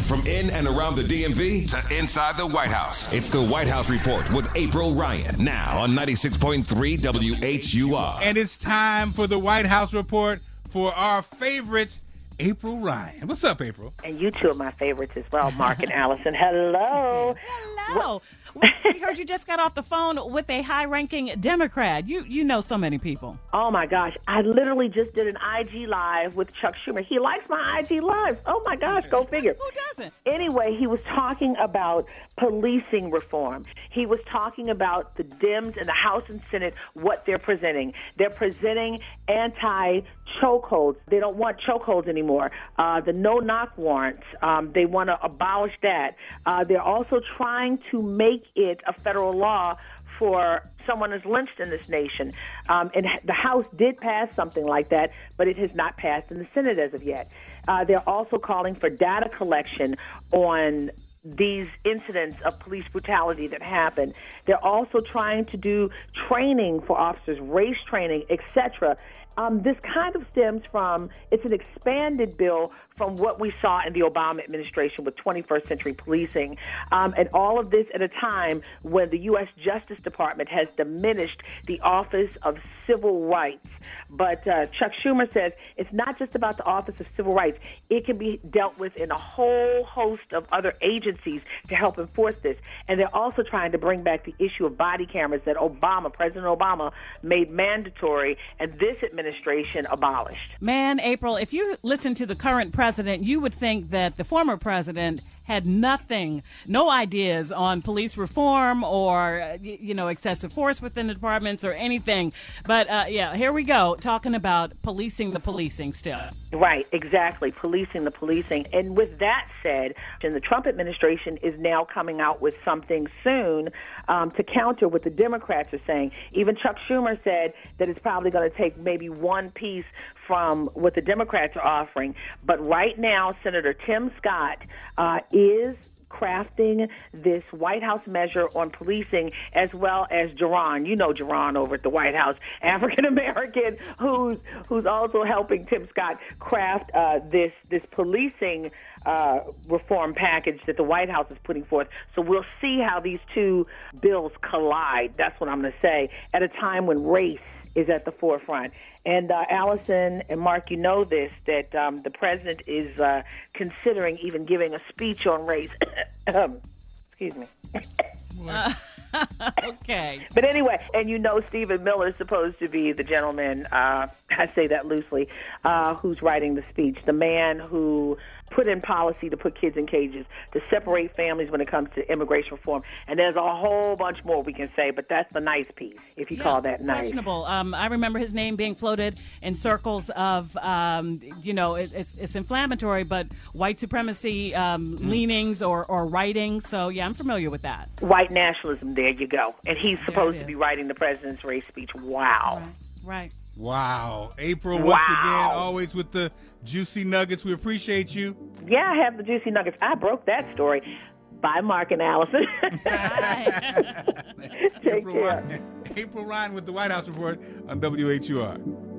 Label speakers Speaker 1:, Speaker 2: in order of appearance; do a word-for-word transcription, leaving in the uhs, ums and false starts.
Speaker 1: From in and around the D M V to inside the White House. It's the White House Report with April Ryan. Now on ninety-six point three W H U R.
Speaker 2: And it's time for the White House Report for our favorite, April Ryan. What's up, April?
Speaker 3: And you two are my favorites as well, Mark and Allison. Hello.
Speaker 4: Hello. We heard you just got off the phone with a high-ranking Democrat. You you know so many people.
Speaker 3: Oh, my gosh. I literally just did an I G Live with Chuck Schumer. He likes my I G Lives. Oh, my gosh. Go figure.
Speaker 4: Who doesn't?
Speaker 3: Anyway, he was talking about policing reform. He was talking about the Dems in the House and Senate, what they're presenting. They're presenting anti-chokeholds. They don't want chokeholds anymore. Uh, the no-knock warrants, um, they want to abolish that. Uh, they're also trying to make it a federal law for someone who's lynched in this nation. Um, and the House did pass something like that, but it has not passed in the Senate as of yet. Uh, they're also calling for data collection on these incidents of police brutality that happen. They're also trying to do training for officers, race training, et cetera. Um, this kind of stems from, it's an expanded bill from what we saw in the Obama administration with twenty-first century policing. Um, and all of this at a time when the U S Justice Department has diminished the Office of Civil Rights. But uh, Chuck Schumer says it's not just about the Office of Civil Rights. It can be dealt with in a whole host of other agencies to help enforce this. And they're also trying to bring back the issue of body cameras that Obama, President Obama, made mandatory and this administration abolished.
Speaker 4: Man, April, if you listen to the current president, you would think that the former president had nothing, no ideas on police reform or, you know, excessive force within the departments or anything. But, uh, yeah, here we go, talking about policing the policing still.
Speaker 3: Right, exactly, policing the policing. And with that said, and the Trump administration is now coming out with something soon um, to counter what the Democrats are saying. Even Chuck Schumer said that it's probably going to take maybe one piece from what the Democrats are offering. But right now, Senator Tim Scott uh, is crafting this White House measure on policing, as well as Jerron. You know Jerron over at the White House, African-American, who's who's also helping Tim Scott craft uh, this this policing uh, reform package that the White House is putting forth. So we'll see how these two bills collide. That's what I'm going to say, at a time when race is at the forefront. And uh, Allison and Mark, you know this, that um, the president is uh, considering even giving a speech on race. Excuse me.
Speaker 4: Uh, okay.
Speaker 3: But anyway, and you know Stephen Miller is supposed to be the gentleman, uh, I say that loosely, uh, who's writing the speech, the man who put in policy to put kids in cages, to separate families when it comes to immigration reform. And there's a whole bunch more we can say, but that's the nice piece, if you
Speaker 4: yeah,
Speaker 3: call that nice.
Speaker 4: Questionable. Um, I remember his name being floated in circles of, um, you know, it, it's, it's inflammatory, but white supremacy um, mm. leanings or, or writing. So, yeah, I'm familiar with that.
Speaker 3: White nationalism, there you go. And he's supposed to be writing the president's race speech. Wow.
Speaker 4: Right. right.
Speaker 2: Wow. April, once
Speaker 3: wow.
Speaker 2: again, always with the juicy nuggets. We appreciate you.
Speaker 3: Yeah, I have the juicy nuggets. I broke that story. Bye, Mark and Allison.
Speaker 4: Bye.
Speaker 3: Take
Speaker 2: April
Speaker 3: care.
Speaker 2: Ryan, April Ryan with the White House Report on W H U R.